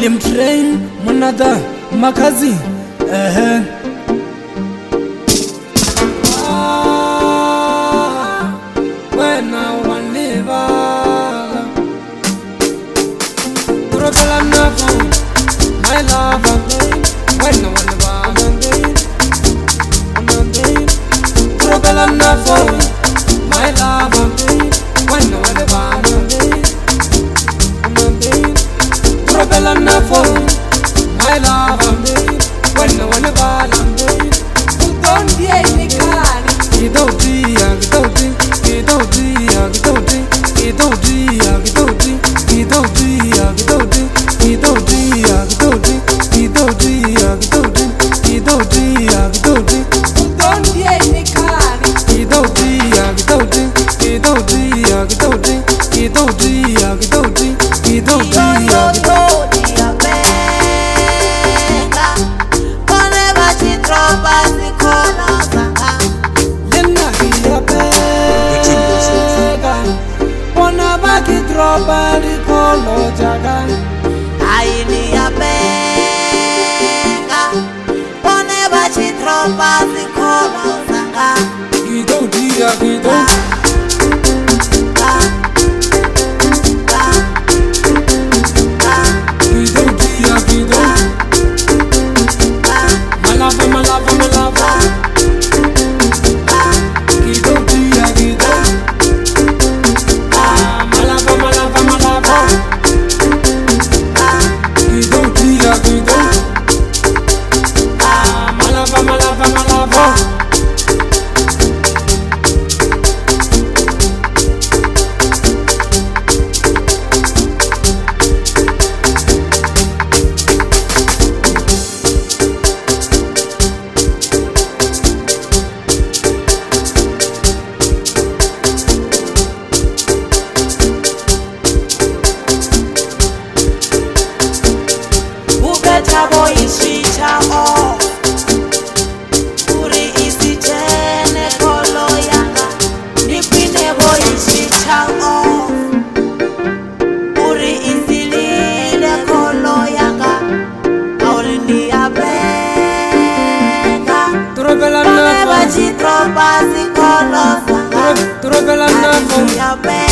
Imtrain Manada Makazi when I want live Turabella Nafu my love when I want Turabella Nafu my love when I want Turabella Nafu my love when I want don't be any kind Aini ya benga Pone bachi tropa zikolo zanga Gido dia gido Chabo ishicha o Uri isichene kolo yanga Nipine bo ishicha o Uri isilile kolo yanga Auri ni abenga Turabella Nafu Bachi tropa zikolo sanga Turabella Nafu